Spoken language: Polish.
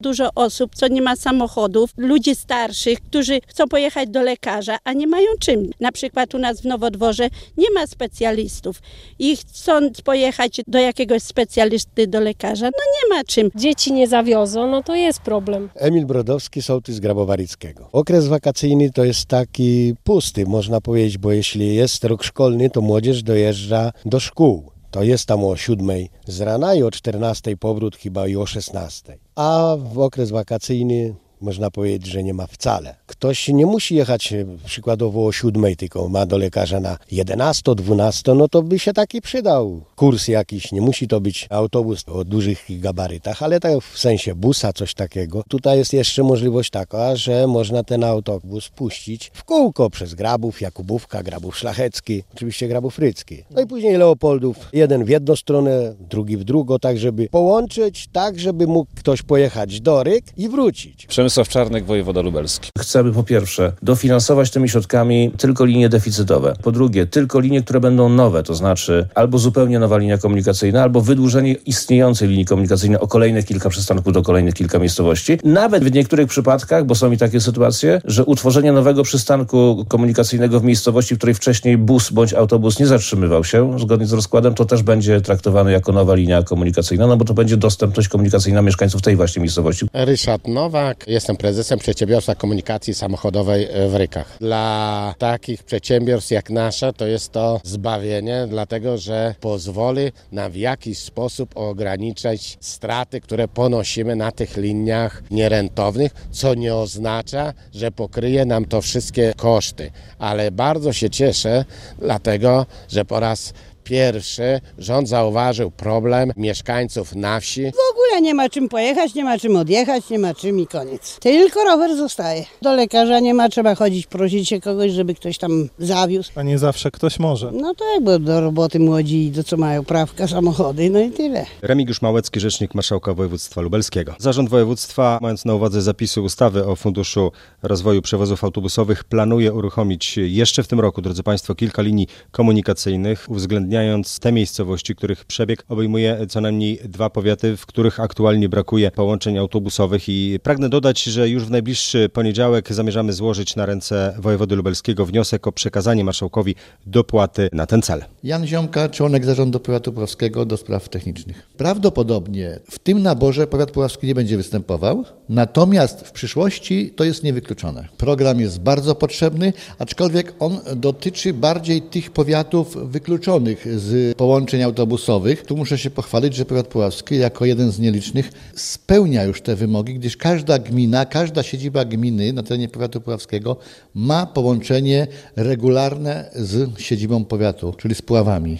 Dużo osób, co nie ma samochodów, ludzi starszych, którzy chcą pojechać do lekarza, a nie mają czym. Na przykład u nas w Nowodworze nie ma specjalistów i chcąc pojechać do jakiegoś specjalisty, do lekarza, no nie ma czym. Dzieci nie zawiozą, no to jest problem. Emil Brodowski, sołtys Grabowaryckiego. Okres wakacyjny to jest taki pusty, można powiedzieć, bo jeśli jest rok szkolny, to młodzież dojeżdża do szkół. To jest tam o 7 z rana i o 14 powrót chyba i o 16. A w okres wakacyjny można powiedzieć, że nie ma wcale. Ktoś nie musi jechać przykładowo o 7, tylko ma do lekarza na 11, 12, no to by się taki przydał kurs jakiś. Nie musi to być autobus o dużych gabarytach, ale tak w sensie busa, coś takiego. Tutaj jest jeszcze możliwość taka, że można ten autobus puścić w kółko przez Grabów, Jakubówka, Grabów Szlachecki, oczywiście Grabów Rycki. No i później Leopoldów, jeden w jedną stronę, drugi w drugą, tak żeby połączyć, tak żeby mógł ktoś pojechać do Ryk i wrócić. Przemysław Czarnek, wojewoda lubelski. Chcemy po pierwsze dofinansować tymi środkami tylko linie deficytowe. Po drugie, tylko linie, które będą nowe, to znaczy albo zupełnie nowa linia komunikacyjna, albo wydłużenie istniejącej linii komunikacyjnej o kolejnych kilka przystanków do kolejnych kilka miejscowości. Nawet w niektórych przypadkach, bo są i takie sytuacje, że utworzenie nowego przystanku komunikacyjnego w miejscowości, w której wcześniej bus bądź autobus nie zatrzymywał się, zgodnie z rozkładem, to też będzie traktowane jako nowa linia komunikacyjna, no bo to będzie dostępność komunikacyjna mieszkańców tej właśnie miejscowości. Ryszard Nowak, jestem prezesem przedsiębiorstwa komunikacji samochodowej w Rykach. Dla takich przedsiębiorstw jak nasza to jest to zbawienie, dlatego że pozwoli nam w jakiś sposób ograniczać straty, które ponosimy na tych liniach nierentownych, co nie oznacza, że pokryje nam to wszystkie koszty. Ale bardzo się cieszę, dlatego że po raz pierwszy rząd zauważył problem mieszkańców na wsi. W ogóle nie ma czym pojechać, nie ma czym odjechać, nie ma czym i koniec. Tylko rower zostaje. Do lekarza nie ma, trzeba chodzić, prosić się kogoś, żeby ktoś tam zawiózł. A nie zawsze ktoś może. No tak, bo do roboty młodzi i do co mają prawka, samochody, no i tyle. Remigiusz Małecki, rzecznik marszałka województwa lubelskiego. Zarząd województwa, mając na uwadze zapisy ustawy o Funduszu Rozwoju Przewozów Autobusowych, planuje uruchomić jeszcze w tym roku, drodzy Państwo, kilka linii komunikacyjnych, uwzględniając te miejscowości, których przebieg obejmuje co najmniej 2 powiaty, w których aktualnie brakuje połączeń autobusowych i pragnę dodać, że już w najbliższy poniedziałek zamierzamy złożyć na ręce wojewody lubelskiego wniosek o przekazanie marszałkowi dopłaty na ten cel. Jan Ziomka, członek zarządu powiatu puławskiego do spraw technicznych. Prawdopodobnie w tym naborze powiat puławski nie będzie występował, natomiast w przyszłości to jest niewykluczone. Program jest bardzo potrzebny, aczkolwiek on dotyczy bardziej tych powiatów wykluczonych z połączeń autobusowych. Tu muszę się pochwalić, że powiat puławski jako jeden z nielicznych spełnia już te wymogi, gdyż każda gmina, każda siedziba gminy na terenie powiatu puławskiego ma połączenie regularne z siedzibą powiatu, czyli z Puławami.